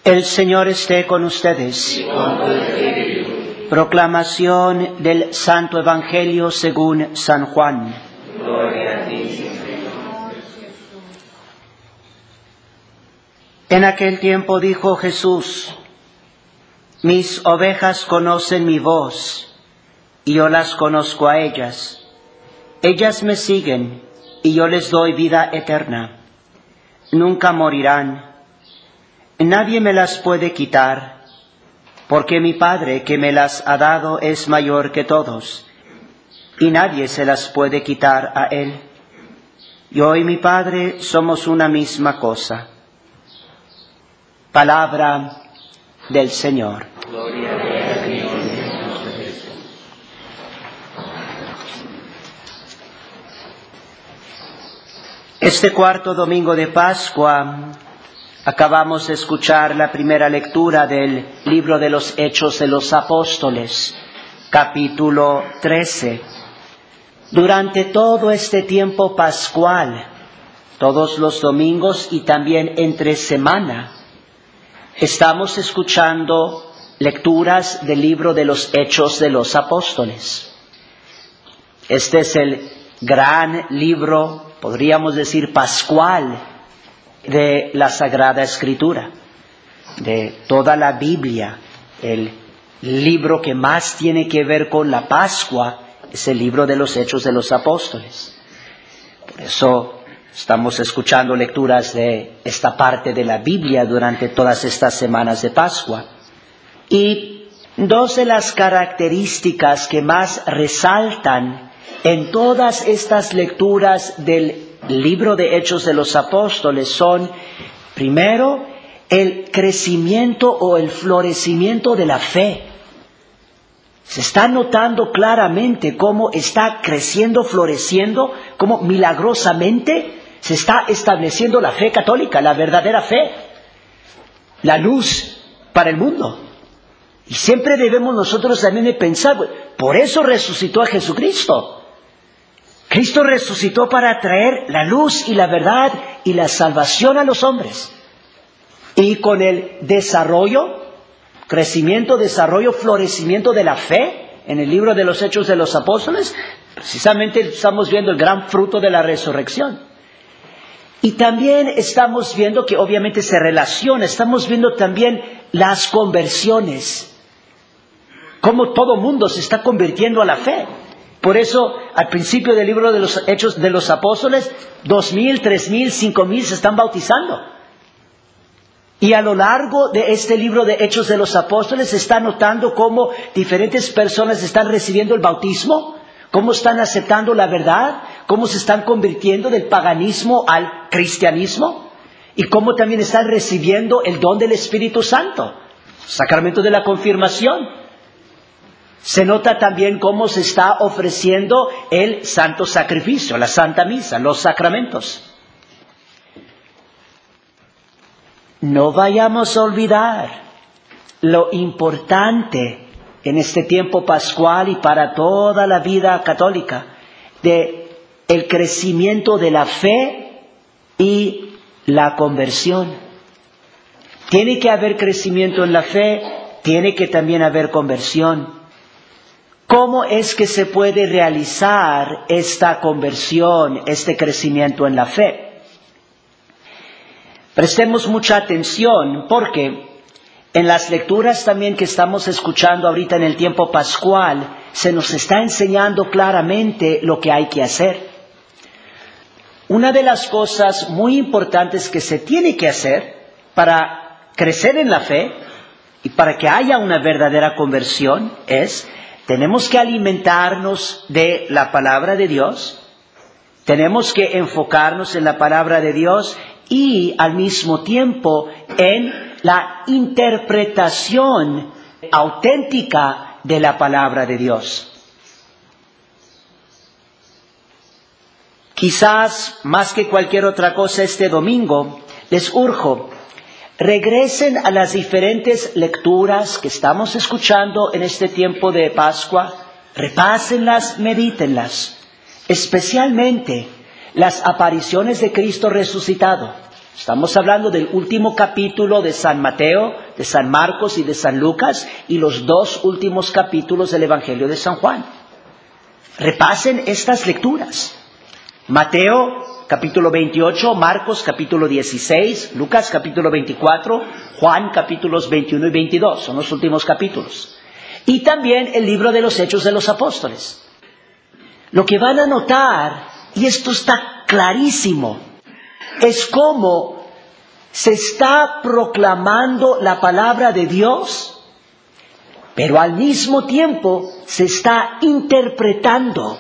El Señor esté con ustedes. Y con tu espíritu. Proclamación del Santo Evangelio según San Juan. Gloria a ti, Señor. En aquel tiempo dijo Jesús: Mis ovejas conocen mi voz, y yo las conozco a ellas. Ellas me siguen, y yo les doy vida eterna. Nunca morirán. Nadie me las puede quitar, porque mi Padre que me las ha dado es mayor que todos, y nadie se las puede quitar a Él. Yo y mi Padre somos una misma cosa. Palabra del Señor. Gloria a ti, Señor Jesús. Este cuarto domingo de Pascua acabamos de escuchar la primera lectura del libro de los Hechos de los Apóstoles, capítulo 13. Durante todo este tiempo pascual, todos los domingos y también entre semana, estamos escuchando lecturas del libro de los Hechos de los Apóstoles. Este es el gran libro, podríamos decir pascual, de la Sagrada Escritura, de toda la Biblia. El libro que más tiene que ver con la Pascua es el libro de los Hechos de los Apóstoles. Por eso estamos escuchando lecturas de esta parte de la Biblia durante todas estas semanas de Pascua. Y dos de las características que más resaltan en todas estas lecturas del libro de Hechos de los Apóstoles son, primero, el crecimiento o el florecimiento de la fe. Se está notando claramente cómo está creciendo, floreciendo, cómo milagrosamente se está estableciendo la fe católica, la verdadera fe, la luz para el mundo. Y siempre debemos nosotros también de pensar, por eso resucitó a Jesucristo. Cristo resucitó para traer la luz y la verdad y la salvación a los hombres. Y con el crecimiento, desarrollo, florecimiento de la fe en el libro de los Hechos de los Apóstoles, precisamente estamos viendo el gran fruto de la resurrección. Y también estamos viendo que obviamente se relaciona, estamos viendo también las conversiones, cómo todo mundo se está convirtiendo a la fe. Por eso, al principio del libro de los Hechos de los Apóstoles, 2,000, 3,000, 5,000 se están bautizando. Y a lo largo de este libro de Hechos de los Apóstoles se está notando cómo diferentes personas están recibiendo el bautismo, cómo están aceptando la verdad, cómo se están convirtiendo del paganismo al cristianismo, y cómo también están recibiendo el don del Espíritu Santo, sacramento de la confirmación. Se nota también cómo se está ofreciendo el santo sacrificio, la Santa Misa, los sacramentos. No vayamos a olvidar lo importante en este tiempo pascual y para toda la vida católica de el crecimiento de la fe y la conversión. Tiene que haber crecimiento en la fe, tiene que también haber conversión. ¿Cómo es que se puede realizar esta conversión, este crecimiento en la fe? Prestemos mucha atención porque en las lecturas también que estamos escuchando ahorita en el tiempo pascual, se nos está enseñando claramente lo que hay que hacer. Una de las cosas muy importantes que se tiene que hacer para crecer en la fe y para que haya una verdadera conversión es: tenemos que alimentarnos de la palabra de Dios, tenemos que enfocarnos en la palabra de Dios y al mismo tiempo en la interpretación auténtica de la palabra de Dios. Quizás más que cualquier otra cosa este domingo les urjo: regresen a las diferentes lecturas que estamos escuchando en este tiempo de Pascua, repásenlas, medítenlas, especialmente las apariciones de Cristo resucitado, Estamos hablando del último capítulo de San Mateo, de San Marcos y de San Lucas, y los 2 últimos capítulos del Evangelio de San Juan. Repasen estas lecturas. Mateo, capítulo 28, Marcos, capítulo 16, Lucas, capítulo 24, Juan, capítulos 21 y 22. Son los últimos capítulos. Y también el libro de los Hechos de los Apóstoles. Lo que van a notar, y esto está clarísimo, es cómo se está proclamando la palabra de Dios, pero al mismo tiempo se está interpretando.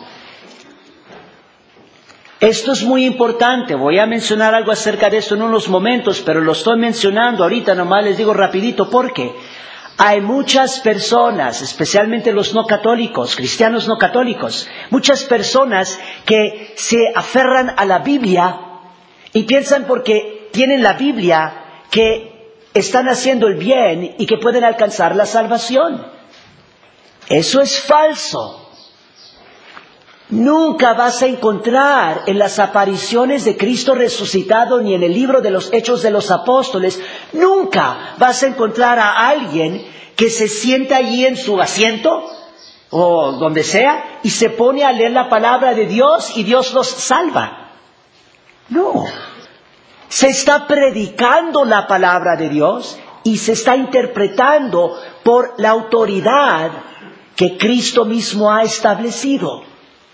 Esto es muy importante. Voy a mencionar algo acerca de esto en unos momentos, pero lo estoy mencionando ahorita, nomás les digo rapidito, porque hay muchas personas, especialmente los no católicos, cristianos no católicos, muchas personas que se aferran a la Biblia y piensan porque tienen la Biblia que están haciendo el bien y que pueden alcanzar la salvación. Eso es falso. Nunca vas a encontrar en las apariciones de Cristo resucitado ni en el libro de los Hechos de los Apóstoles, nunca vas a encontrar a alguien que se sienta allí en su asiento o donde sea y se pone a leer la palabra de Dios y Dios los salva. No. Se está predicando la palabra de Dios y se está interpretando por la autoridad que Cristo mismo ha establecido.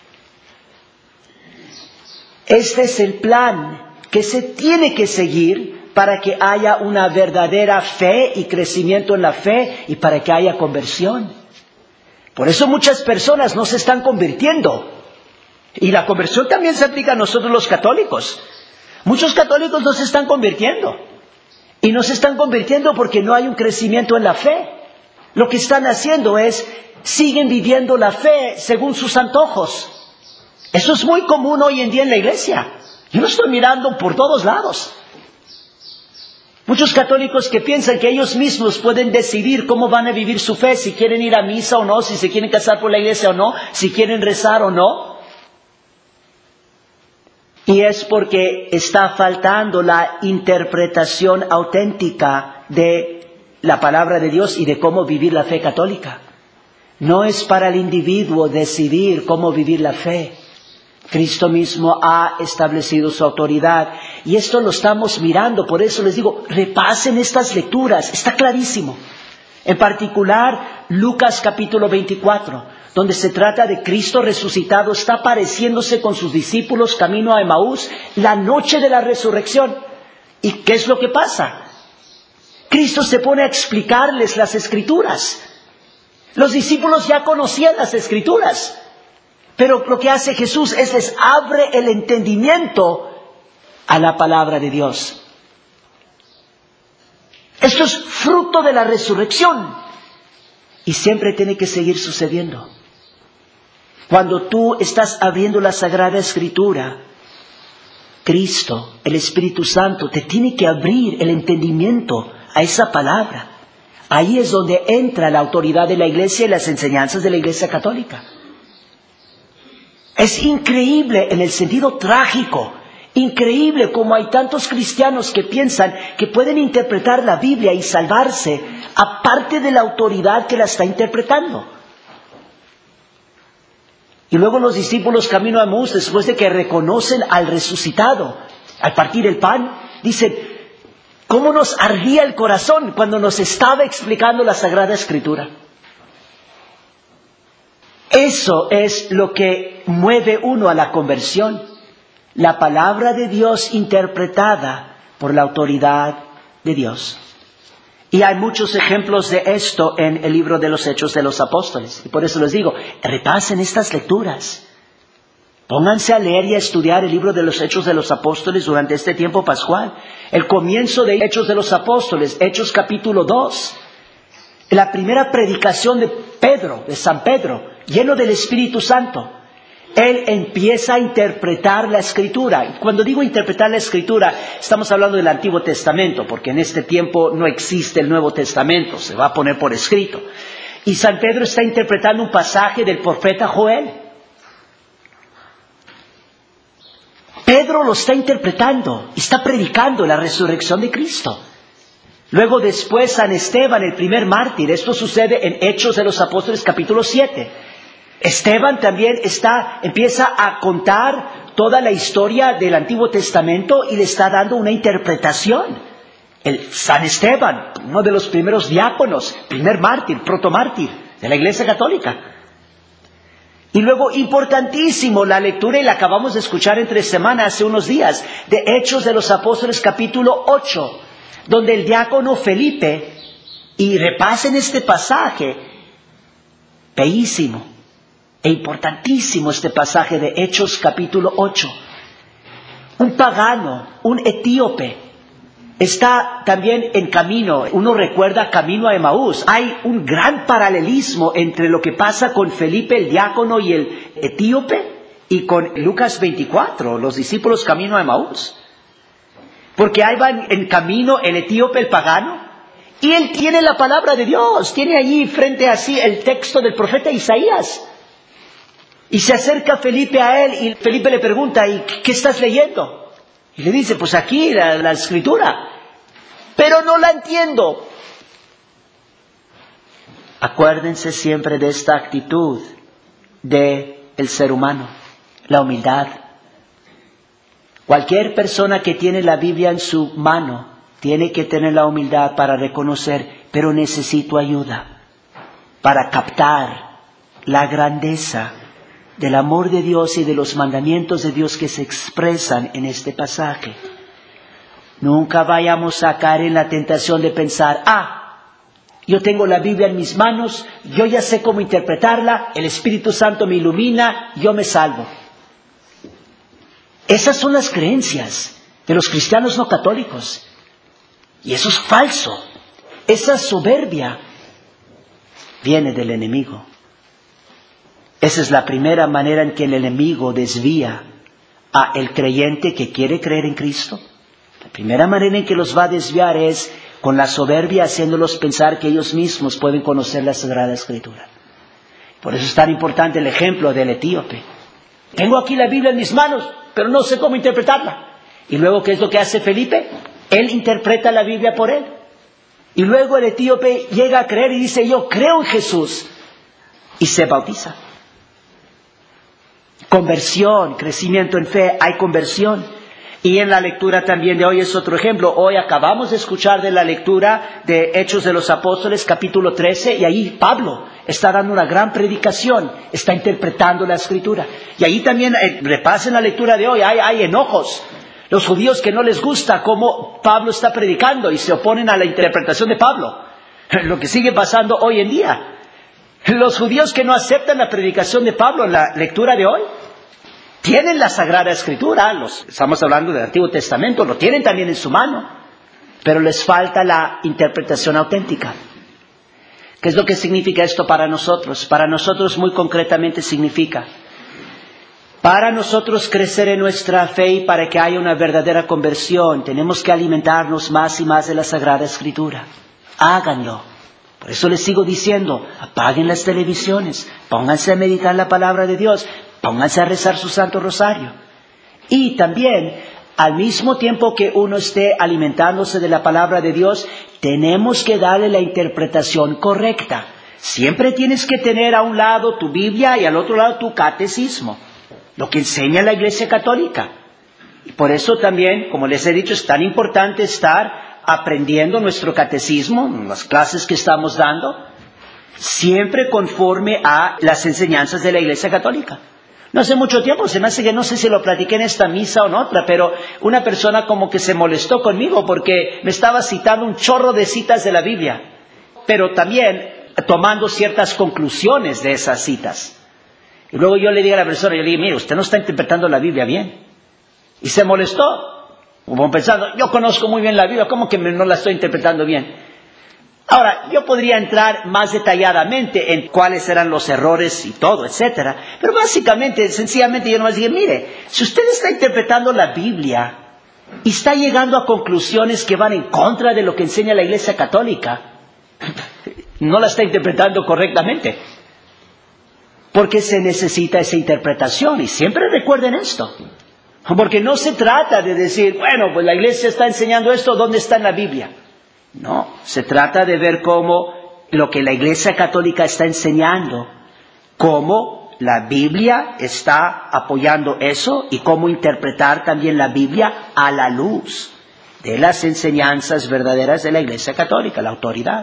Este es el plan que se tiene que seguir para que haya una verdadera fe y crecimiento en la fe y para que haya conversión. Por eso muchas personas no se están convirtiendo. Y la conversión también se aplica a nosotros los católicos. Muchos católicos no se están convirtiendo. Y no se están convirtiendo porque no hay un crecimiento en la fe. Lo que están haciendo es, siguen viviendo la fe según sus antojos. Eso es muy común hoy en día en la iglesia. Yo lo estoy mirando por todos lados. Muchos católicos que piensan que ellos mismos pueden decidir cómo van a vivir su fe, si quieren ir a misa o no, si se quieren casar por la iglesia o no, si quieren rezar o no. Y es porque está faltando la interpretación auténtica de la palabra de Dios y de cómo vivir la fe católica. No es para el individuo decidir cómo vivir la fe. Cristo mismo ha establecido su autoridad. Y esto lo estamos mirando, por eso les digo, repasen estas lecturas, está clarísimo. En particular, Lucas capítulo 24, donde se trata de Cristo resucitado, está apareciéndose con sus discípulos camino a Emaús, la noche de la resurrección. ¿Y qué es lo que pasa? Cristo se pone a explicarles las Escrituras. Los discípulos ya conocían las Escrituras. Pero lo que hace Jesús es les abre el entendimiento a la palabra de Dios. Esto es fruto de la resurrección. Y siempre tiene que seguir sucediendo. Cuando tú estás abriendo la Sagrada Escritura, Cristo, el Espíritu Santo, te tiene que abrir el entendimiento a esa palabra. Ahí es donde entra la autoridad de la Iglesia y las enseñanzas de la Iglesia Católica. Es increíble en el sentido trágico, increíble como hay tantos cristianos que piensan que pueden interpretar la Biblia y salvarse aparte de la autoridad que la está interpretando. Y luego los discípulos camino a Emaús, después de que reconocen al resucitado, al partir el pan, dicen, ¿cómo nos ardía el corazón cuando nos estaba explicando la Sagrada Escritura? Eso es lo que mueve uno a la conversión. La palabra de Dios interpretada por la autoridad de Dios. Y hay muchos ejemplos de esto en el libro de los Hechos de los Apóstoles. Y por eso les digo, repasen estas lecturas. Pónganse a leer y a estudiar el libro de los Hechos de los Apóstoles durante este tiempo pascual. El comienzo de Hechos de los Apóstoles, Hechos capítulo 2. La primera predicación de Pedro, de San Pedro, lleno del Espíritu Santo. Él empieza a interpretar la Escritura. Y cuando digo interpretar la Escritura, estamos hablando del Antiguo Testamento, porque en este tiempo no existe el Nuevo Testamento, se va a poner por escrito. Y San Pedro está interpretando un pasaje del profeta Joel. Pedro Pedro lo está interpretando, está predicando la resurrección de Cristo. Luego después San Esteban, el primer mártir, esto sucede en Hechos de los Apóstoles capítulo 7. Esteban también empieza a contar toda la historia del Antiguo Testamento y le está dando una interpretación. San Esteban, uno de los primeros diáconos, primer mártir, protomártir de la Iglesia Católica. Y luego, importantísimo, la lectura, y la acabamos de escuchar entre semana, hace unos días, de Hechos de los Apóstoles capítulo 8, donde el diácono Felipe, y repasen este pasaje, bellísimo e importantísimo este pasaje de Hechos capítulo 8. Un pagano, un etíope, está también en camino. Uno recuerda camino a Emaús. Hay un gran paralelismo entre lo que pasa con Felipe el diácono y el etíope y con Lucas 24, los discípulos camino a Emaús. Porque ahí van en camino el etíope, el pagano, y él tiene la palabra de Dios, tiene allí frente a sí el texto del profeta Isaías. Y se acerca Felipe a él y Felipe le pregunta, ¿y qué estás leyendo? Y le dice, pues aquí la escritura, pero no la entiendo. Acuérdense siempre de esta actitud del ser humano, la humildad. Cualquier persona que tiene la Biblia en su mano tiene que tener la humildad para reconocer, pero necesito ayuda para captar la grandeza del amor de Dios y de los mandamientos de Dios que se expresan en este pasaje. Nunca vayamos a caer en la tentación de pensar, yo tengo la Biblia en mis manos, yo ya sé cómo interpretarla, el Espíritu Santo me ilumina, yo me salvo. Esas son las creencias de los cristianos no católicos. Y eso es falso. Esa soberbia viene del enemigo. Esa es la primera manera en que el enemigo desvía a el creyente que quiere creer en Cristo. La primera manera en que los va a desviar es con la soberbia, haciéndolos pensar que ellos mismos pueden conocer la Sagrada Escritura. Por eso es tan importante el ejemplo del etíope. Tengo aquí la Biblia en mis manos, pero no sé cómo interpretarla. Y luego, ¿qué es lo que hace Felipe? Él interpreta la Biblia por él. Y luego el etíope llega a creer y dice, yo creo en Jesús. Y se bautiza. Conversión, crecimiento en fe, hay conversión. Y en la lectura también de hoy es otro ejemplo. Hoy acabamos de escuchar de la lectura de Hechos de los Apóstoles, capítulo 13, y ahí Pablo está dando una gran predicación, está interpretando la Escritura. Y ahí también, repasen la lectura de hoy, hay enojos. Los judíos que no les gusta cómo Pablo está predicando y se oponen a la interpretación de Pablo. Lo que sigue pasando hoy en día. Los judíos que no aceptan la predicación de Pablo en la lectura de hoy, tienen la Sagrada Escritura, estamos hablando del Antiguo Testamento, lo tienen también en su mano, pero les falta la interpretación auténtica. ¿Qué es lo que significa esto para nosotros? Para nosotros muy concretamente significa, para nosotros crecer en nuestra fe y para que haya una verdadera conversión, tenemos que alimentarnos más y más de la Sagrada Escritura. Háganlo. Por eso les sigo diciendo, apaguen las televisiones, pónganse a meditar la palabra de Dios, pónganse a rezar su Santo Rosario. Y también, al mismo tiempo que uno esté alimentándose de la palabra de Dios, tenemos que darle la interpretación correcta. Siempre tienes que tener a un lado tu Biblia y al otro lado tu catecismo, lo que enseña la Iglesia Católica. Y por eso también, como les he dicho, es tan importante estar aprendiendo nuestro catecismo, las clases que estamos dando, siempre conforme a las enseñanzas de la Iglesia Católica. No hace mucho tiempo, se me hace que no sé si lo platiqué en esta misa o en otra, pero una persona como que se molestó conmigo porque me estaba citando un chorro de citas de la Biblia, pero también tomando ciertas conclusiones de esas citas. Y luego yo le dije a la persona, yo le dije, mire, usted no está interpretando la Biblia bien. Y se molestó, como pensando, yo conozco muy bien la Biblia, ¿cómo que no la estoy interpretando bien? Ahora, yo podría entrar más detalladamente en cuáles eran los errores y todo, etcétera. Pero básicamente, sencillamente yo nomás dije, mire, si usted está interpretando la Biblia y está llegando a conclusiones que van en contra de lo que enseña la Iglesia Católica, no la está interpretando correctamente. Porque se necesita esa interpretación. Y siempre recuerden esto. Porque no se trata de decir, bueno, pues la iglesia está enseñando esto, ¿dónde está en la Biblia? No, se trata de ver cómo lo que la iglesia católica está enseñando, cómo la Biblia está apoyando eso y cómo interpretar también la Biblia a la luz de las enseñanzas verdaderas de la iglesia católica, la autoridad.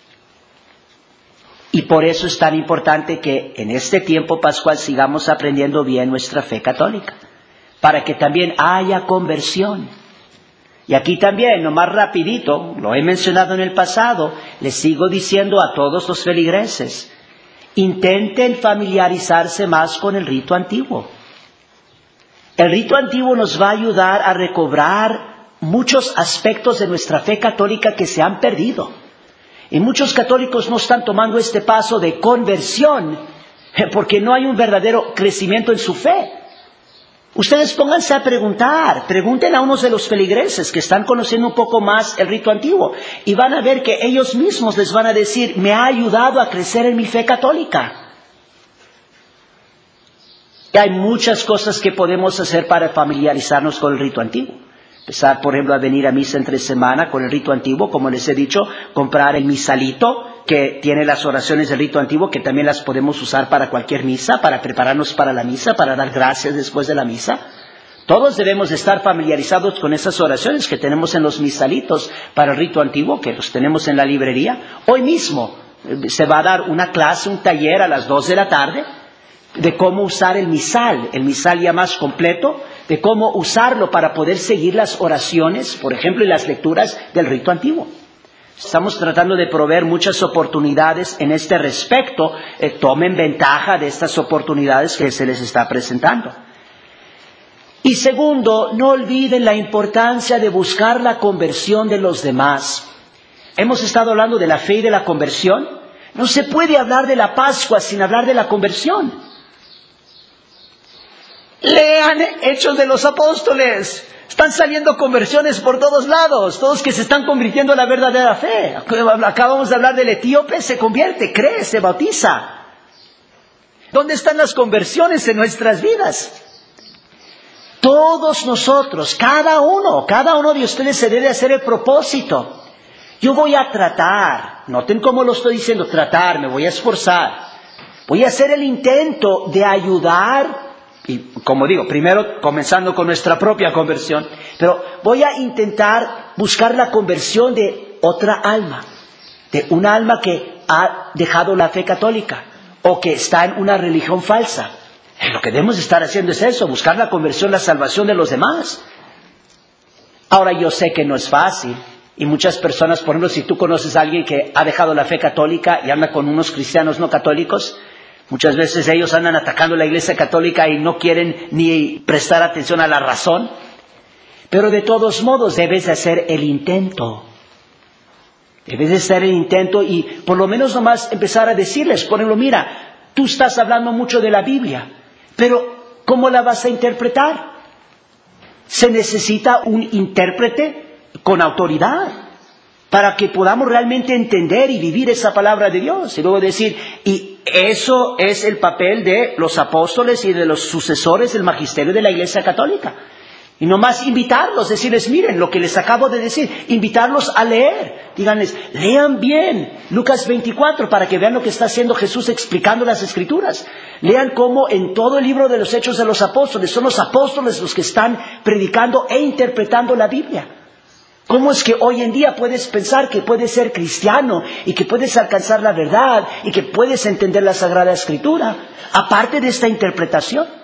Y por eso es tan importante que en este tiempo pascual sigamos aprendiendo bien nuestra fe católica, para que también haya conversión. Y aquí también, nomás rapidito, lo he mencionado en el pasado, les sigo diciendo a todos los feligreses, intenten familiarizarse más con el rito antiguo. El rito antiguo nos va a ayudar a recobrar muchos aspectos de nuestra fe católica que se han perdido. Y muchos católicos no están tomando este paso de conversión porque no hay un verdadero crecimiento en su fe. Ustedes pónganse a preguntar, pregunten a unos de los feligreses que están conociendo un poco más el rito antiguo y van a ver que ellos mismos les van a decir, me ha ayudado a crecer en mi fe católica. Y hay muchas cosas que podemos hacer para familiarizarnos con el rito antiguo. Empezar, por ejemplo, a venir a misa entre semana con el rito antiguo, como les he dicho, comprar el misalito que tiene las oraciones del rito antiguo, que también las podemos usar para cualquier misa, para prepararnos para la misa, para dar gracias después de la misa. Todos debemos estar familiarizados con esas oraciones que tenemos en los misalitos para el rito antiguo, que los tenemos en la librería. Hoy mismo se va a dar una clase, un taller a las 2 de la tarde, de cómo usar el misal ya más completo, de cómo usarlo para poder seguir las oraciones, por ejemplo, y las lecturas del rito antiguo. Estamos tratando de proveer muchas oportunidades en este respecto. Tomen ventaja de estas oportunidades que se les está presentando. Y segundo, no olviden la importancia de buscar la conversión de los demás. Hemos estado hablando de la fe y de la conversión. No se puede hablar de la Pascua sin hablar de la conversión. Lean Hechos de los Apóstoles. Están saliendo conversiones por todos lados. Todos que se están convirtiendo a la verdadera fe. Acabamos de hablar del etíope, se convierte, cree, se bautiza. ¿Dónde están las conversiones en nuestras vidas? Todos nosotros, cada uno de ustedes se debe hacer el propósito. Yo voy a tratar, noten cómo lo estoy diciendo, tratar, me voy a esforzar. Voy a hacer el intento de ayudar. Y como digo, primero comenzando con nuestra propia conversión, pero voy a intentar buscar la conversión de otra alma, de una alma que ha dejado la fe católica o que está en una religión falsa. Lo que debemos estar haciendo es eso, buscar la conversión, la salvación de los demás. Ahora yo sé que no es fácil y muchas personas, por ejemplo, si tú conoces a alguien que ha dejado la fe católica y anda con unos cristianos no católicos, muchas veces ellos andan atacando la iglesia católica y no quieren ni prestar atención a la razón. Pero de todos modos debes de hacer el intento. Debes de hacer el intento y por lo menos nomás empezar a decirles, por ejemplo, mira, tú estás hablando mucho de la Biblia, pero ¿cómo la vas a interpretar? Se necesita un intérprete con autoridad para que podamos realmente entender y vivir esa palabra de Dios. Y luego decir, y eso es el papel de los apóstoles y de los sucesores del magisterio de la Iglesia Católica. Y nomás invitarlos, decirles, miren lo que les acabo de decir, invitarlos a leer. Díganles, lean bien Lucas 24 para que vean lo que está haciendo Jesús explicando las Escrituras. Lean cómo en todo el libro de los Hechos de los Apóstoles, son los apóstoles los que están predicando e interpretando la Biblia. ¿Cómo es que hoy en día puedes pensar que puedes ser cristiano y que puedes alcanzar la verdad y que puedes entender la Sagrada Escritura, aparte de esta interpretación?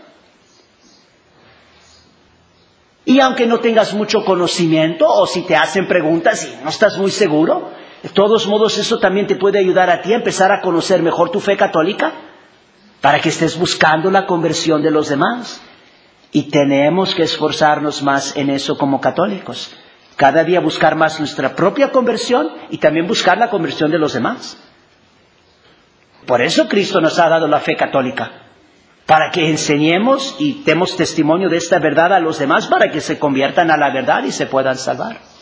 Y aunque no tengas mucho conocimiento o si te hacen preguntas y no estás muy seguro, de todos modos eso también te puede ayudar a ti a empezar a conocer mejor tu fe católica para que estés buscando la conversión de los demás. Y tenemos que esforzarnos más en eso como católicos. Cada día buscar más nuestra propia conversión y también buscar la conversión de los demás. Por eso Cristo nos ha dado la fe católica. Para que enseñemos y demos testimonio de esta verdad a los demás, para que se conviertan a la verdad y se puedan salvar.